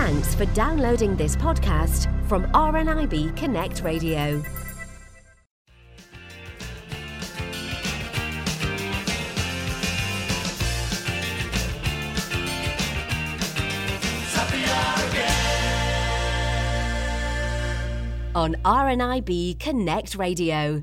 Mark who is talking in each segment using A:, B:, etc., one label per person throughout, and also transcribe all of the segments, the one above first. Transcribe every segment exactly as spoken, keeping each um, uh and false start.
A: Thanks for downloading this podcast from R N I B Connect Radio. On R N I B Connect Radio.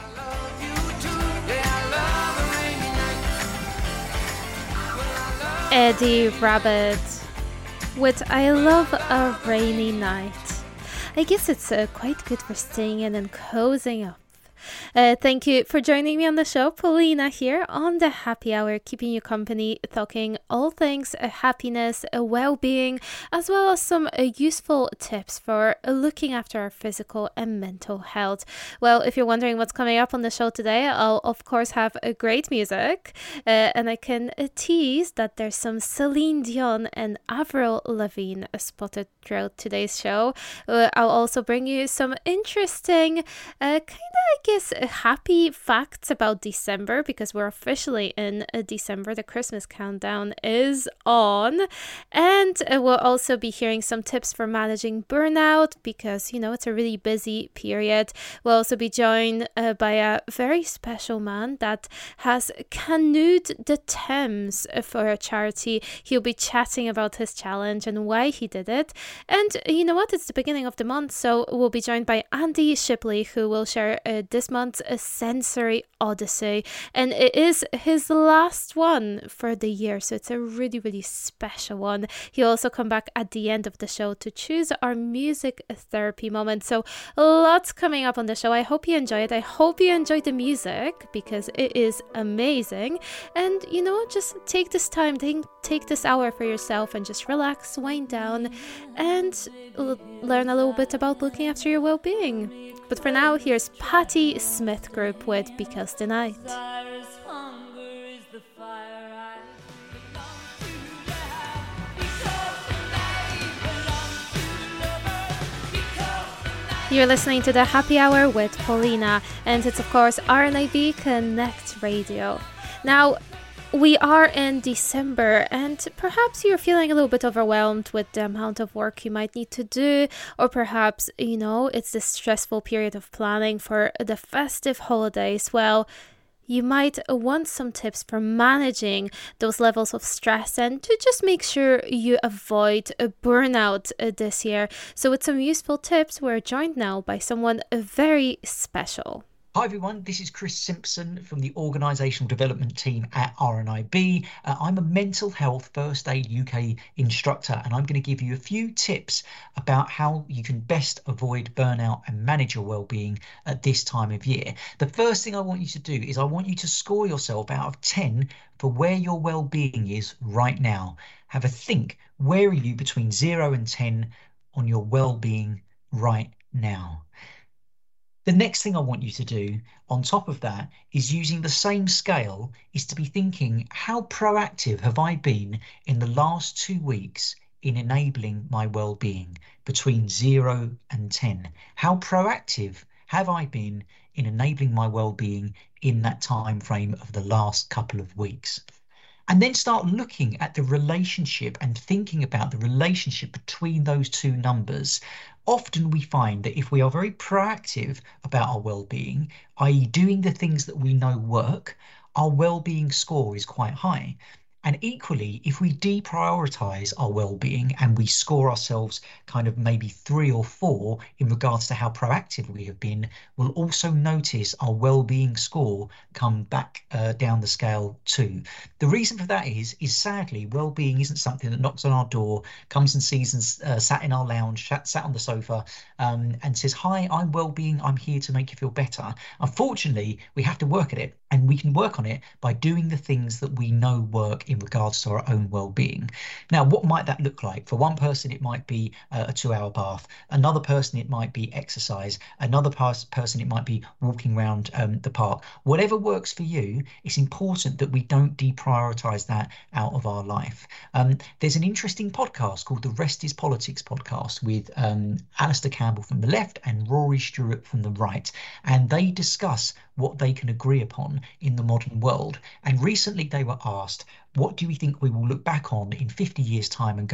B: Eddie Rabbitt with I Love a Rainy Night. I guess it's uh, quite good for staying in and cozying up. Uh, thank you for joining me on the show. Paulina here on the Happy Hour, keeping you company, talking all things uh, happiness, uh, well-being, as well as some uh, useful tips for uh, looking after our physical and mental health. Well, if you're wondering what's coming up on the show today, I'll of course have a uh, great music, uh, and I can uh, tease that there's some Celine Dion and Avril Lavigne uh, spotted throughout today's show. Uh, I'll also bring you some interesting, uh, kind of, I guess, happy facts about December, because we're officially in uh, December. The Christmas countdown is on, and uh, we'll also be hearing some tips for managing burnout, because you know it's a really busy period. We'll also be joined uh, by a very special man that has canoed the Thames for a charity. He'll be chatting about his challenge and why he did it. And you know what, it's the beginning of the month, so we'll be joined by Andy Shipley, who will share uh, this month's a sensory odyssey, and it is his last one for the year, so it's a really really special one. He'll also come back at the end of the show to choose our music therapy moment. So lots coming up on the show. I hope you enjoy it. I hope you enjoy the music, because it is amazing. And you know, just take this time, take, take this hour for yourself, and just relax, wind down, and l- learn a little bit about looking after your well-being. But for now, here's Patti Smith Group with Because the Night. You're listening to the Happy Hour with Paulina, and it's of course R N I B Connect Radio. Now, we are in December, and perhaps you're feeling a little bit overwhelmed with the amount of work you might need to do, or perhaps, you know, it's the stressful period of planning for the festive holidays. Well, you might want some tips for managing those levels of stress and to just make sure you avoid a burnout uh, this year. So with some useful tips, we're joined now by someone very special.
C: Hi everyone, this is Chris Simpson from the Organisational Development Team at R N I B. Uh, I'm a mental health first aid U K instructor, and I'm going to give you a few tips about how you can best avoid burnout and manage your well-being at this time of year. The first thing I want you to do is I want you to score yourself out of ten for where your well-being is right now. Have a think, where are you between zero and ten on your well-being right now? The next thing I want you to do on top of that is, using the same scale, is to be thinking, how proactive have I been in the last two weeks in enabling my well-being between zero and ten? How proactive have I been in enabling my well-being in that time frame of the last couple of weeks? And then start looking at the relationship and thinking about the relationship between those two numbers. Often we find that if we are very proactive about our well-being, that is doing the things that we know work, our well-being score is quite high. And equally, if we deprioritise our well-being and we score ourselves kind of maybe three or four in regards to how proactive we have been, we'll also notice our well-being score come back uh, down the scale too. The reason for that is, is sadly, well-being isn't something that knocks on our door, comes and sees us uh, sat in our lounge, sat, sat on the sofa, um, and says, "Hi, I'm well-being, I'm here to make you feel better." Unfortunately, we have to work at it, and we can work on it by doing the things that we know work in regards to our own well-being. Now, what might that look like? For one person, it might be uh, a two-hour bath. Another person, it might be exercise. Another pers- person, it might be walking around um, the park. Whatever works for you, it's important that we don't deprioritise that out of our life. Um, there's an interesting podcast called the Rest is Politics podcast with um, Alistair Campbell from the left and Rory Stewart from the right. And they discuss what they can agree upon in the modern world. And recently they were asked, what do we think we will look back on in fifty years time and go,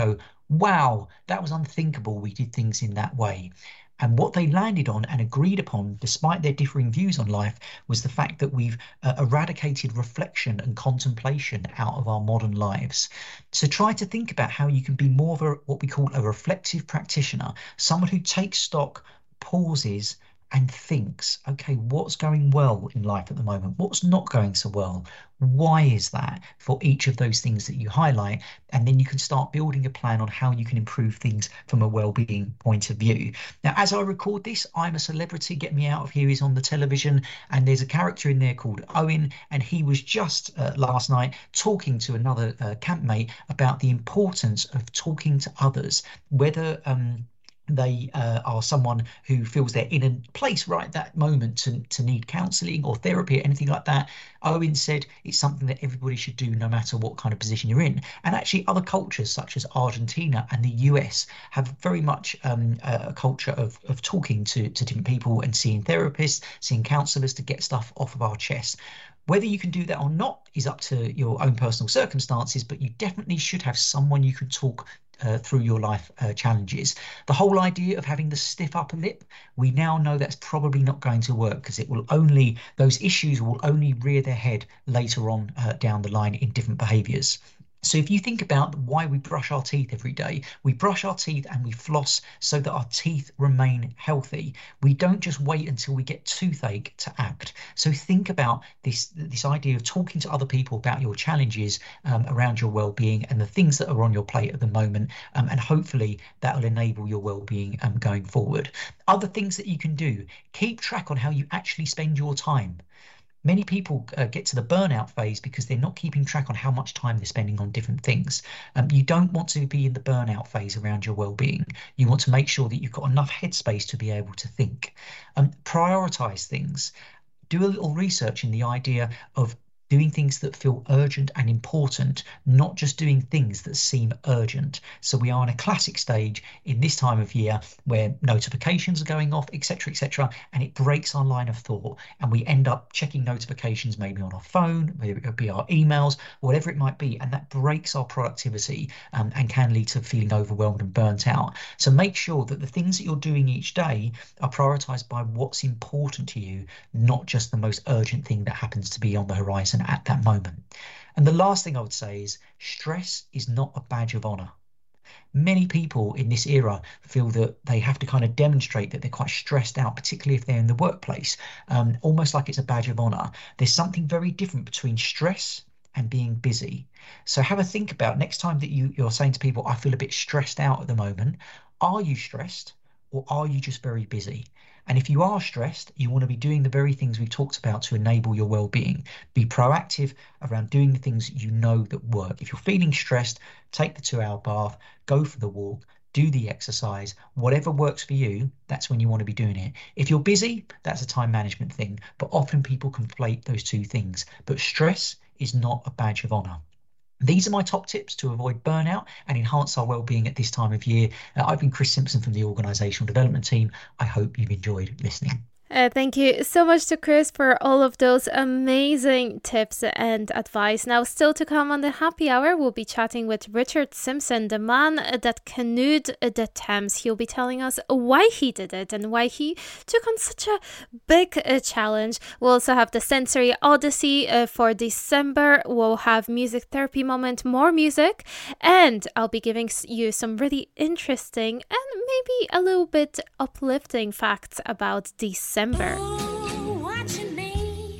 C: wow, that was unthinkable. We did things in that way. And what they landed on and agreed upon, despite their differing views on life, was the fact that we've uh, eradicated reflection and contemplation out of our modern lives. So try to think about how you can be more of a, what we call a reflective practitioner, someone who takes stock, pauses, and thinks, okay, what's going well in life at the moment? What's not going so well? Why is that for each of those things that you highlight? And then you can start building a plan on how you can improve things from a well-being point of view. Now, as I record this, I'm a Celebrity, Get Me Out of Here is on the television, and there's a character in there called Owen, and he was just uh, last night talking to another uh, campmate about the importance of talking to others, whether um, they uh, are someone who feels they're in a place right at that moment to, to need counselling or therapy or anything like that. Owen said it's something that everybody should do no matter what kind of position you're in. And actually other cultures such as Argentina and the U S have very much um, a culture of, of talking to, to different people and seeing therapists, seeing counsellors to get stuff off of our chest. Whether you can do that or not is up to your own personal circumstances, but you definitely should have someone you can talk Uh, through your life uh, challenges. The whole idea of having the stiff upper lip, we now know that's probably not going to work, because it will only, those issues will only rear their head later on uh, down the line in different behaviours. So if you think about why we brush our teeth every day, we brush our teeth and we floss so that our teeth remain healthy. We don't just wait until we get toothache to act. So think about this, this idea of talking to other people about your challenges um, around your well-being and the things that are on your plate at the moment. Um, and hopefully that will enable your well-being um, going forward. Other things that you can do, keep track on how you actually spend your time. Many people uh, get to the burnout phase because they're not keeping track on how much time they're spending on different things. Um, you don't want to be in the burnout phase around your well-being. You want to make sure that you've got enough headspace to be able to think. Um, prioritize things. Do a little research in the idea of doing things that feel urgent and important, not just doing things that seem urgent. So we are in a classic stage in this time of year where notifications are going off, et cetera, et cetera, and it breaks our line of thought. And we end up checking notifications maybe on our phone, maybe it'll be our emails, whatever it might be, and that breaks our productivity um, and can lead to feeling overwhelmed and burnt out. So make sure that the things that you're doing each day are prioritized by what's important to you, not just the most urgent thing that happens to be on the horizon at that moment. And the last thing I would say is stress is not a badge of honor. Many people in this era feel that they have to kind of demonstrate that they're quite stressed out, particularly if they're in the workplace, um, almost like it's a badge of honor. There's something very different between stress and being busy. So have a think about next time that you, you're saying to people, I feel a bit stressed out at the moment. Are you stressed or are you just very busy? And if you are stressed, you want to be doing the very things we've talked about to enable your well-being. Be proactive around doing the things you know that work. If you're feeling stressed, take the two-hour bath, go for the walk, do the exercise, whatever works for you, that's when you want to be doing it. If you're busy, that's a time management thing. But often people conflate those two things. But stress is not a badge of honor. These are my top tips to avoid burnout and enhance our well-being at this time of year. Uh, I've been Chris Simpson from the Organisational Development Team. I hope you've enjoyed listening.
B: Uh, thank you so much to Chris for all of those amazing tips and advice. Now, still to come on the happy hour, we'll be chatting with Richard Simpson, the man that canoed the Thames. He'll be telling us why he did it and why he took on such a big uh, challenge. We'll also have the Sensory Odyssey uh, for December. We'll have Music Therapy Moment, more music, and I'll be giving you some really interesting and maybe a little bit uplifting facts about December. December.
D: Ooh, watching me,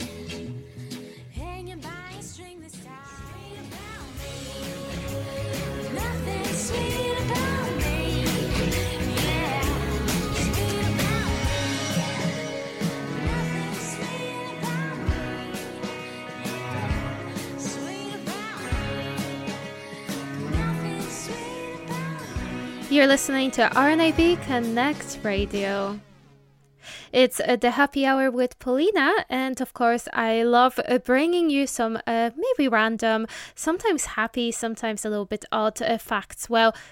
D: hanging by a string this time. Nothing sweet about me, yeah. Sweet about me, nothing sweet about me, yeah. Sweet about me, nothing sweet about me.
B: You're listening to R N I B Connect Radio. It's uh, the happy hour with Paulina, and of course I love uh, bringing you some uh, maybe random, sometimes happy, sometimes a little bit odd uh, facts. Well,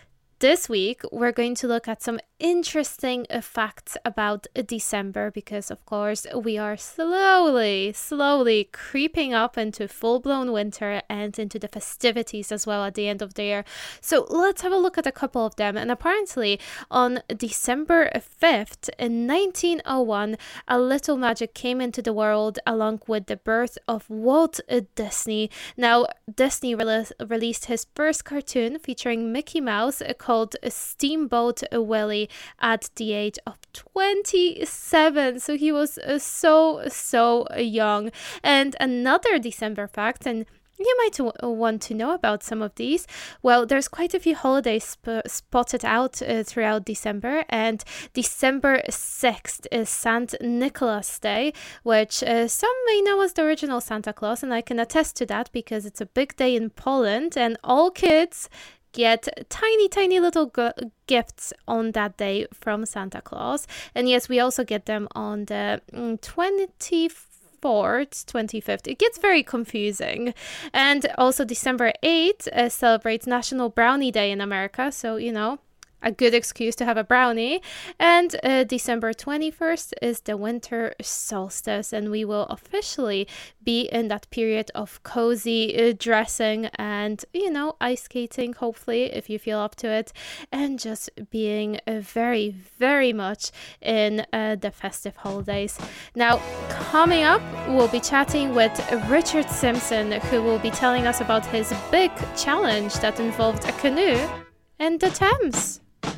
B: this week, we're going to look at some interesting uh, facts about uh, December because, of course, we are slowly, slowly creeping up into full-blown winter and into the festivities as well at the end of the year. So let's have a look at a couple of them. And apparently, on December fifth, in nineteen oh one, a little magic came into the world along with the birth of Walt Disney. Now, Disney re- released his first cartoon featuring Mickey Mouse called Steamboat Willie at the age of twenty-seven. So he was uh, so, so young. And another December fact, and you might w- want to know about some of these. Well, there's quite a few holidays sp- spotted out uh, throughout December, and December sixth is Saint Nicholas Day, which uh, some may know as the original Santa Claus, and I can attest to that because it's a big day in Poland, and all kids get tiny, tiny little g- gifts on that day from Santa Claus. And yes, we also get them on the mm, twenty-fourth. twenty-fifth. It gets very confusing. And also December eighth uh, celebrates National Brownie Day in America. So, you know, a good excuse to have a brownie. And uh, December twenty-first is the winter solstice, and we will officially be in that period of cozy uh, dressing and, you know, ice skating, hopefully, if you feel up to it, and just being uh, very, very much in uh, the festive holidays. Now, coming up, we'll be chatting with Richard Simpson, who will be telling us about his big challenge that involved a canoe and the Thames.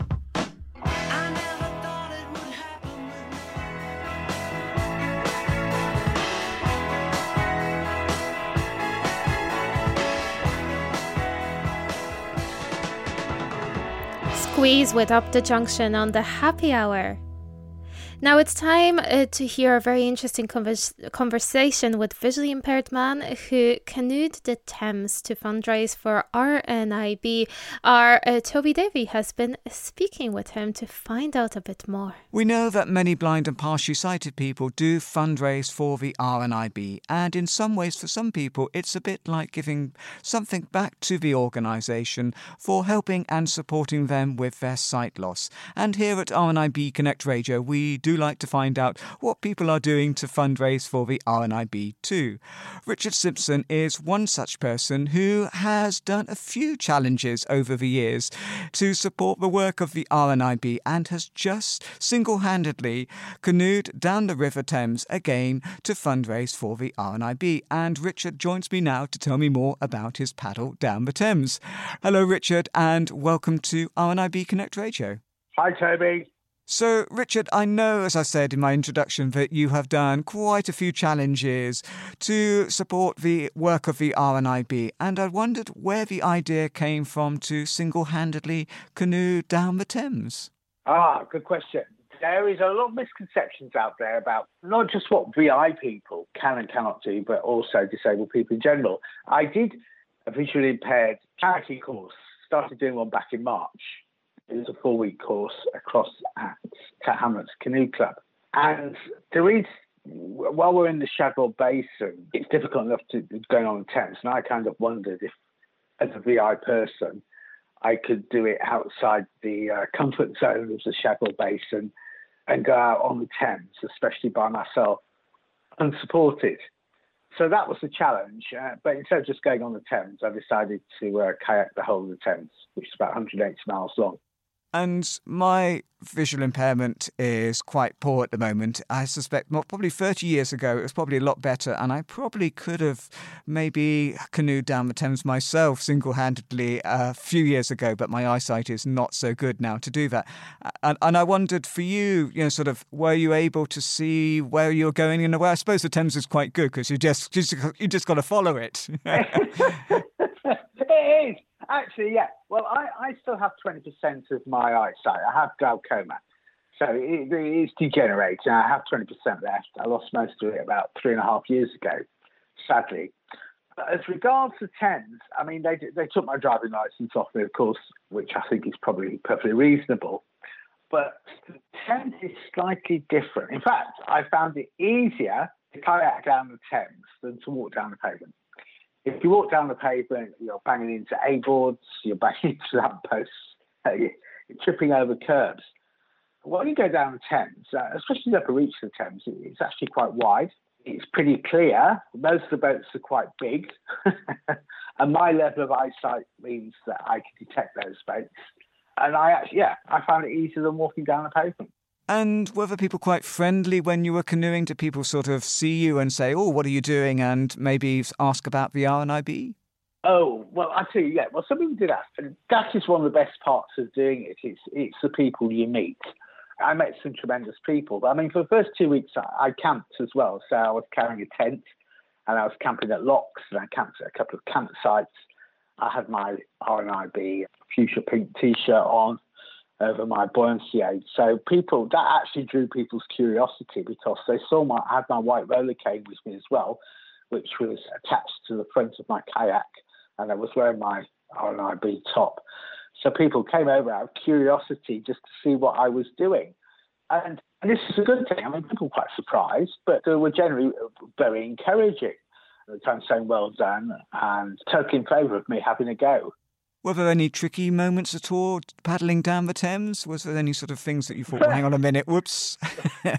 B: Squeeze with Up the Junction on the Happy Hour. Now it's time uh, to hear a very interesting convers- conversation with visually impaired man who canoed the Thames to fundraise for R N I B. Our uh, Toby Davey has been speaking with him to find out a bit more.
E: We know that many blind and partially sighted people do fundraise for the R N I B, and in some ways for some people it's a bit like giving something back to the organisation for helping and supporting them with their sight loss. And here at R N I B Connect Radio we do like to find out what people are doing to fundraise for the R N I B too. Richard Simpson is one such person who has done a few challenges over the years to support the work of the R N I B and has just single-handedly canoed down the River Thames again to fundraise for the R N I B. And Richard joins me now to tell me more about his paddle down the Thames. Hello, Richard, and welcome to R N I B Connect Radio.
F: Hi, Toby.
E: So, Richard, I know, as I said in my introduction, that you have done quite a few challenges to support the work of the R N I B, and I wondered where the idea came from to single-handedly canoe down the Thames.
F: Ah, good question. There is a lot of misconceptions out there about not just what V I people can and cannot do, but also disabled people in general. I did a visually impaired charity course, started doing one back in March. It was a four-week course across at Cat Hamlet's Canoe Club. And there is, while we're in the Shadwell Basin, it's difficult enough to go on the Thames. And I kind of wondered if, as a V I person, I could do it outside the uh, comfort zone of the Shadwell Basin and go out on the Thames, especially by myself, unsupported. So that was the challenge. Uh, but instead of just going on the Thames, I decided to uh, kayak the whole of the Thames, which is about one hundred eighty miles long.
E: And my visual impairment is quite poor at the moment. I suspect well, probably thirty years ago it was probably a lot better, and I probably could have maybe canoed down the Thames myself single-handedly a few years ago, but my eyesight is not so good now to do that. And, and I wondered for you, you know, sort of, were you able to see where you're going in a way? I suppose the Thames is quite good because you just, just you just got to follow it.
F: It is. Actually, yeah. Well, I, I still have twenty percent of my eyesight. I have glaucoma. So it, it's degenerating. I have twenty percent left. I lost most of it about three and a half years ago, sadly. But as regards to Thames, I mean, they they took my driving licence off me, of course, which I think is probably perfectly reasonable. But Thames is slightly different. In fact, I found it easier to kayak down the Thames than to walk down the pavement. If you walk down the pavement, you're banging into A-boards, you're banging into lampposts, you're tripping over curbs. When you go down the Thames, uh, especially the upper reach of the Thames, it's actually quite wide. It's pretty clear. Most of the boats are quite big. And my level of eyesight means that I can detect those boats. And I actually, yeah, I found it easier than walking down the pavement.
E: And were the people quite friendly when you were canoeing? Did people sort of see you and say, oh, what are you doing? And maybe ask about the R N I B?
F: Oh, well, I tell you, yeah. Well, some people did ask. And that is one of the best parts of doing it. It's, it's the people you meet. I met some tremendous people. But I mean, for the first two weeks, I, I camped as well. So I was carrying a tent and I was camping at locks and I camped at a couple of campsites. I had my R N I B fuchsia pink T-shirt on over my buoyancy aid. So people, that actually drew people's curiosity because they saw my, I had my white roller cane with me as well, which was attached to the front of my kayak, and I was wearing my R N I B top. So people came over out of curiosity just to see what I was doing. And, and this is a good thing. I mean, people were quite surprised, but they were generally very encouraging. They were saying, well done, and totally in favour of me having a go.
E: Were there any tricky moments at all paddling down the Thames? Was there any sort of things that you thought, well, hang on a minute, whoops?
F: There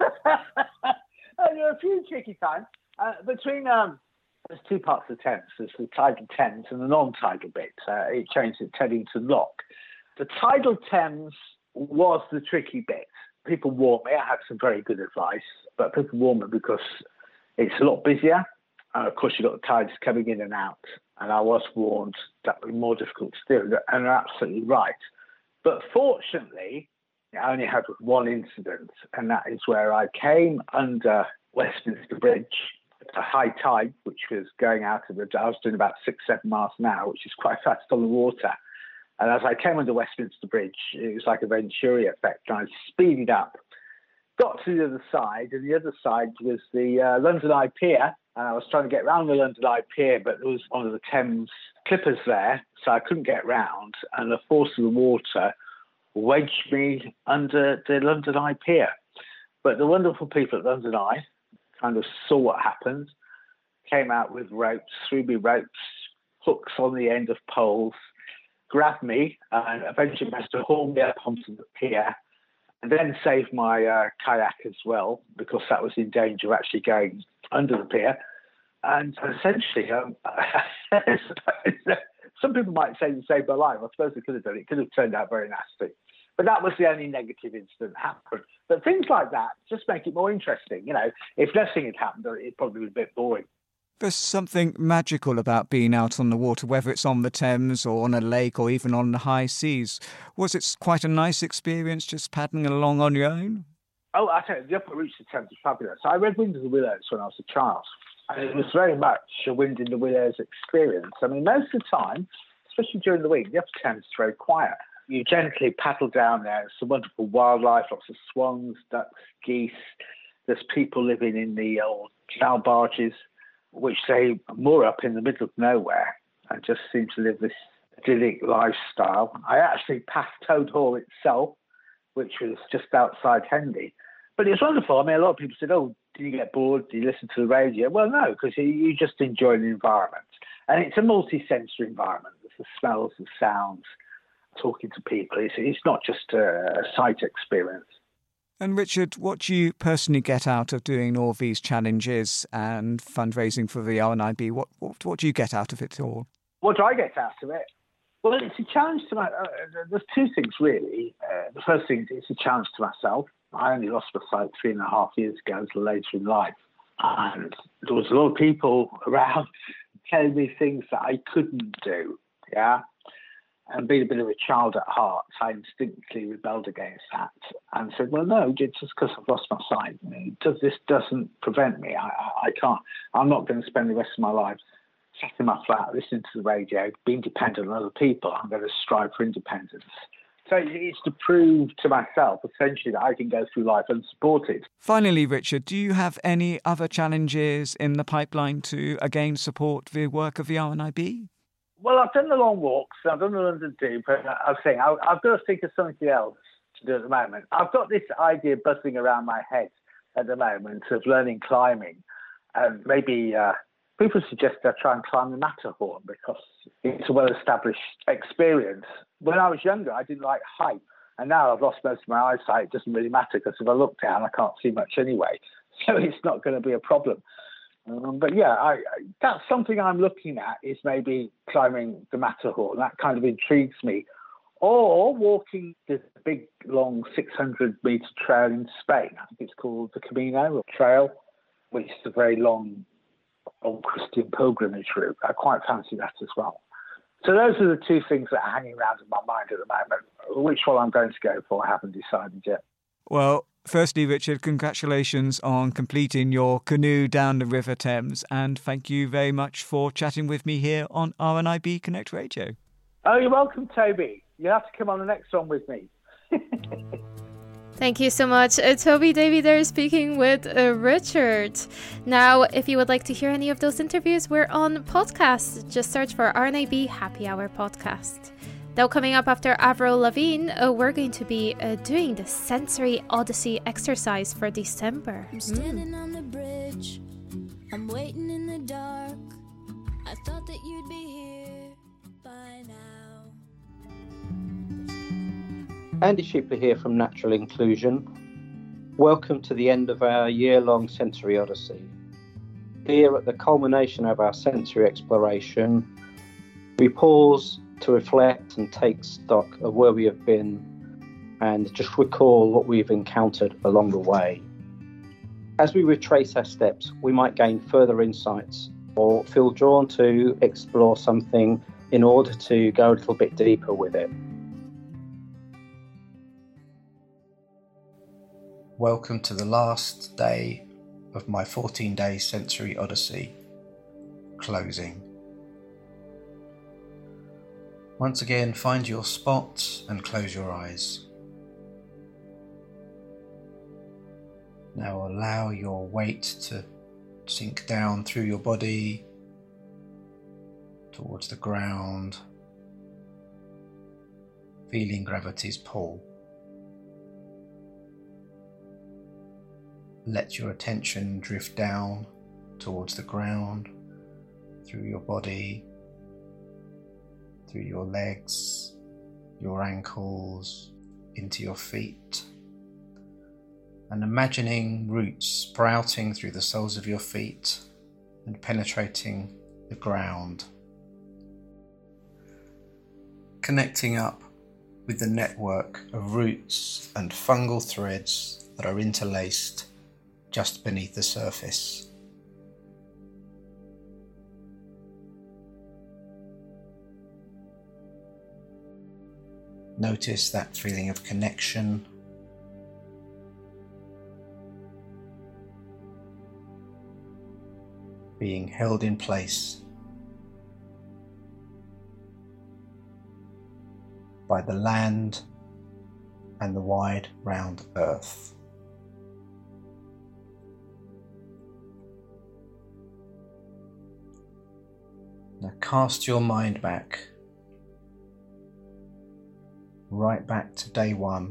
F: were a few tricky times. Uh, between, um, there's two parts of the Thames. There's the tidal Thames and the non-tidal bit. Uh, it changed at Teddington Lock. The tidal Thames was the tricky bit. People warned me. I had some very good advice, but people warned me because it's a lot busier. And of course, you've got the tides coming in and out. And I was warned that would be more difficult to do. And they're absolutely right. But fortunately, I only had one incident, and that is where I came under Westminster Bridge at a high tide, which was going out of the... I was doing about six, seven miles an hour, which is quite fast on the water. And as I came under Westminster Bridge, it was like a Venturi effect. And I speeded up, got to the other side, and the other side was the uh, London Eye Pier. And I was trying to get round the London Eye Pier, but there was one of the Thames clippers there, so I couldn't get round. And the force of the water wedged me under the London Eye Pier. But the wonderful people at London Eye kind of saw what happened, came out with ropes, threw me ropes, hooks on the end of poles, grabbed me, and eventually managed to haul me up onto the pier, and then saved my uh, kayak as well, because that was in danger of actually going under the pier. And essentially, um, some people might say it saved my life. I suppose it could have done it. It could have turned out very nasty. But that was the only negative incident that happened. But things like that just make it more interesting. You know, if nothing had happened, it probably would be a bit boring.
E: There's something magical about being out on the water, whether it's on the Thames or on a lake or even on the high seas. Was it quite a nice experience just paddling along on your own?
F: Oh, I tell you, the upper reach of the Thames was fabulous. I read Wind in the Willows when I was a child, and it was very much a Wind in the Willows experience. I mean, most of the time, especially during the week, the upper Thames is very quiet. You gently paddle down there. There's some wonderful wildlife, lots of swans, ducks, geese. There's people living in the old canal barges, which they moor up in the middle of nowhere and just seem to live this idyllic lifestyle. I actually passed Toad Hall itself, which was just outside Henley. But it was wonderful. I mean, a lot of people said, oh, do you get bored? Do you listen to the radio? Well, no, because you, you just enjoy the environment. And it's a multi-sensory environment. There's the smells, the sounds, talking to people. It's, it's not just a, a sight experience.
E: And Richard, what do you personally get out of doing all these challenges and fundraising for the R N I B? What, what what do you get out of it all?
F: What do I get out of it? Well, it's a challenge to my... Uh, there's two things, really. Uh, the first thing is it's a challenge to myself. I only lost my sight three and a half years ago, until later in life. And there was a lot of people around telling me things that I couldn't do, yeah? And being a bit of a child at heart, I instinctively rebelled against that and said, well, no, just because I've lost my sight, does, this doesn't prevent me. I, I, I can't, I'm not going to spend the rest of my life sat in my flat, listening to the radio, being dependent on other people. I'm going to strive for independence. So it's to prove to myself, essentially, that I can go through life unsupported.
E: Finally, Richard, do you have any other challenges in the pipeline to, again, support the work of the R N I B?
F: Well, I've done the long walks, I've done the London Dew, but I was saying I've, I've got to think of something else to do at the moment. I've got this idea buzzing around my head at the moment of learning climbing. And maybe uh, people suggest I try and climb the Matterhorn because it's a well-established experience. when I was younger, I didn't like height. And now I've lost most of my eyesight. It doesn't really matter because if I look down, I can't see much anyway. So it's not going to be a problem. Um, but yeah, I, I, that's something I'm looking at, is maybe climbing the Matterhorn. That kind of intrigues me. Or walking this big, long six hundred metre trail in Spain. I think it's called the Camino Trail, which is a very long old Christian pilgrimage route. I quite fancy that as well. So those are the two things that are hanging around in my mind at the moment. Which one I'm going to go for, I haven't decided yet.
E: Well, firstly, Richard, congratulations on completing your canoe down the River Thames, and thank you very much for chatting with me here on R N I B Connect Radio.
F: Oh, you're welcome, Toby. You'll have to come on the next one with me.
B: Thank you so much. Uh, Toby Davey there speaking with uh, Richard. Now, if you would like to hear any of those interviews, we're on podcasts. Just search for R N I B Happy Hour Podcast. Now, coming up after Avril Lavigne, uh, we're going to be uh, doing the Sensory Odyssey exercise for December.
D: I'm standing on the bridge. I'm waiting in the dark. I thought that you'd be here by now.
G: Andy Shipley here from Natural Inclusion. Welcome to the end of our year-long Sensory Odyssey. Here at the culmination of our sensory exploration, we pause to reflect and take stock of where we have been and just recall what we've encountered along the way. As we retrace our steps, we might gain further insights or feel drawn to explore something in order to go a little bit deeper with it.
H: Welcome to the last day of my fourteen-day Sensory Odyssey, closing. Once again, find your spot and close your eyes. Now allow your weight to sink down through your body towards the ground, feeling gravity's pull. Let your attention drift down towards the ground, through your body, through your legs, your ankles, into your feet, and imagining roots sprouting through the soles of your feet and penetrating the ground. Connecting up with the network of roots and fungal threads that are interlaced just beneath the surface. Notice that feeling of connection. Being held in place by the land and the wide round earth. Now cast your mind back, right back to day one,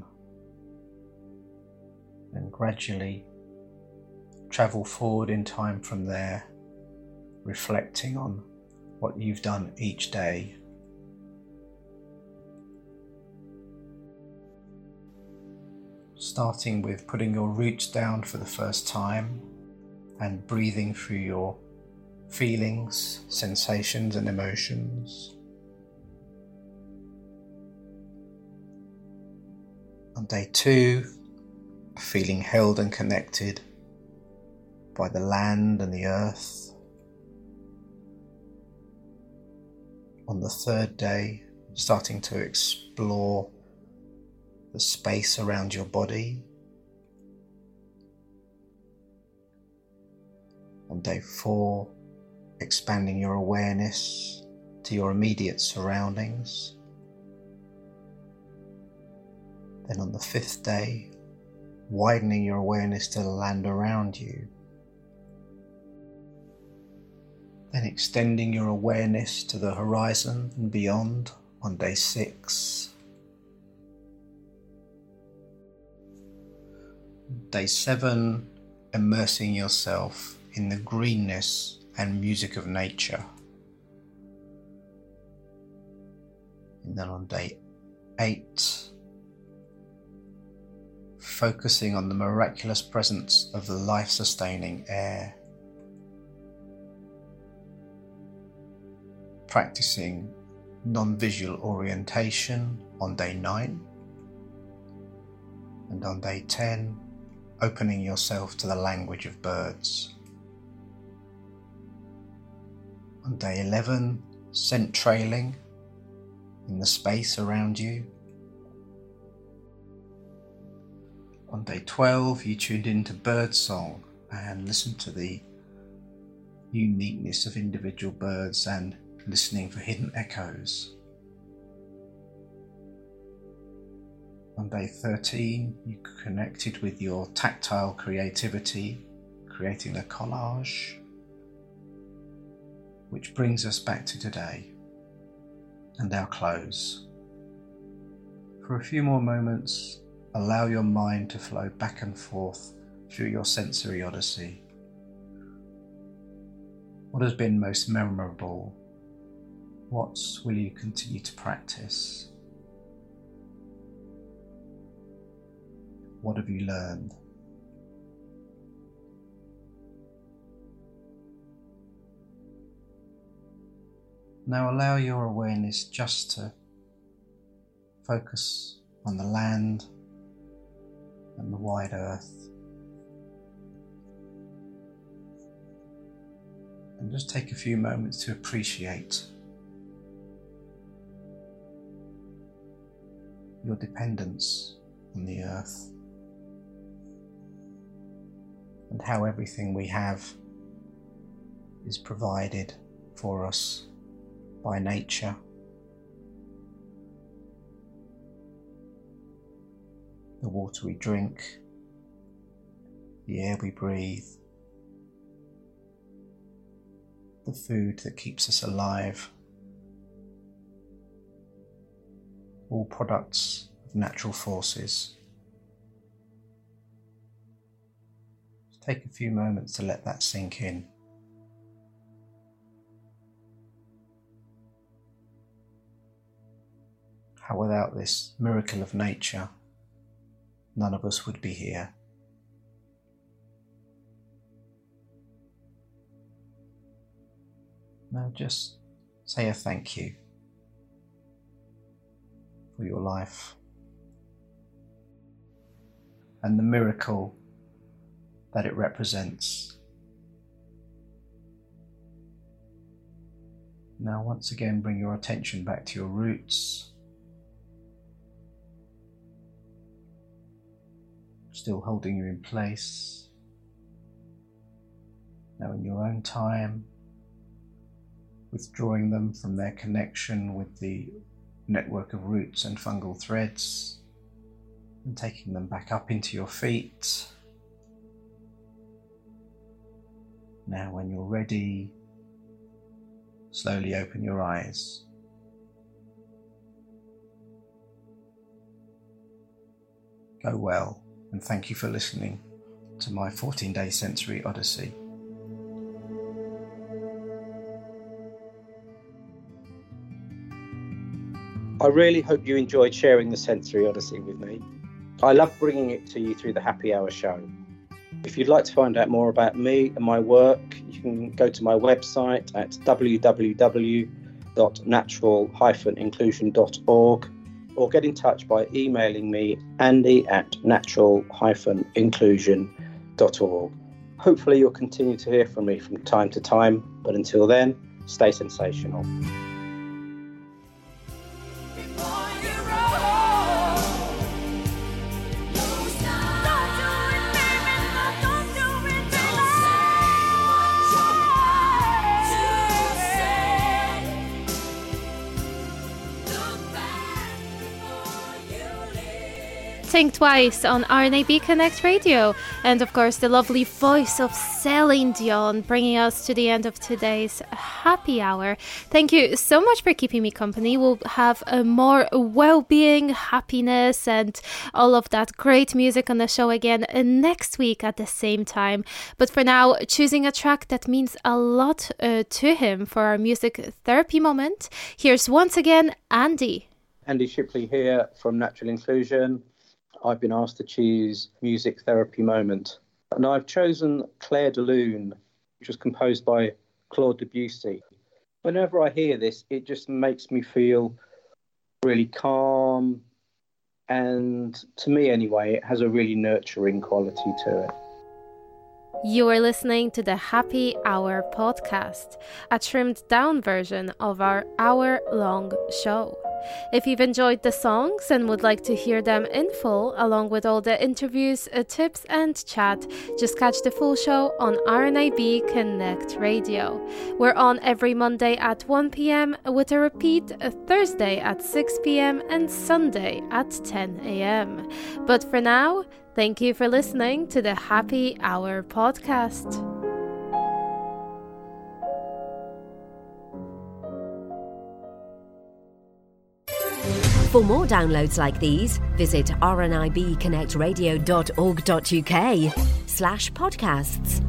H: and gradually travel forward in time from there, reflecting on what you've done each day. Starting with putting your roots down for the first time and breathing through your feelings, sensations and emotions. On day two, feeling held and connected by the land and the earth. On the third day, starting to explore the space around your body. On day four, expanding your awareness to your immediate surroundings. Then on the fifth day, widening your awareness to the land around you. Then extending your awareness to the horizon and beyond on day six. Day seven, immersing yourself in the greenness and music of nature. And then on day eight. Focusing on the miraculous presence of the life-sustaining air. Practicing non-visual orientation on day nine. And on day ten, opening yourself to the language of birds. On day eleven, scent trailing in the space around you. On day twelve, you tuned into birdsong and listened to the uniqueness of individual birds and listening for hidden echoes. On day thirteen, you connected with your tactile creativity, creating a collage, which brings us back to today and our close. For a few more moments, allow your mind to flow back and forth through your sensory odyssey. What has been most memorable? What will you continue to practice? What have you learned? Now allow your awareness just to focus on the land and the wide earth. And just take a few moments to appreciate your dependence on the earth and how everything we have is provided for us by nature. The water we drink, the air we breathe, the food that keeps us alive, all products of natural forces. Just take a few moments to let that sink in. How without this miracle of nature, none of us would be here. Now just say a thank you for your life and the miracle that it represents. Now once again bring your attention back to your roots, still holding you in place. Now in your own time, withdrawing them from their connection with the network of roots and fungal threads and taking them back up into your feet. Now when you're ready, slowly open your eyes. Go well, and thank you for listening to my fourteen day sensory odyssey.
G: I really hope you enjoyed sharing the Sensory Odyssey with me. I love bringing it to you through the Happy Hour show. If you'd like to find out more about me and my work, you can go to my website at w w w dot natural dash inclusion dot org or get in touch by emailing me andy at natural dash inclusion dot org. Hopefully you'll continue to hear from me from time to time, but until then, stay sensational.
B: Think Twice on R N A B Connect Radio, and of course the lovely voice of Celine Dion bringing us to the end of today's Happy Hour. Thank you so much for keeping me company. We'll have a more well-being, happiness and all of that great music on the show again next week at the same time. But for now, choosing a track that means a lot uh, to him for our music therapy moment, here's once again Andy.
G: Andy Shipley here from Natural Inclusion. I've been asked to choose music therapy moment. And I've chosen Clair de Lune, which was composed by Claude Debussy. Whenever I hear this, it just makes me feel really calm. And to me anyway, it has a really nurturing quality to it.
B: You are listening to the Happy Hour podcast, a trimmed down version of our hour-long show. If you've enjoyed the songs and would like to hear them in full, along with all the interviews, uh, tips and chat, just catch the full show on R N I B Connect Radio. We're on every Monday at one p.m. with a repeat uh, Thursday at six p.m. and Sunday at ten a.m. But for now, thank you for listening to the Happy Hour podcast.
A: For more downloads like these, visit r n i b connect radio dot org dot u k slash podcasts.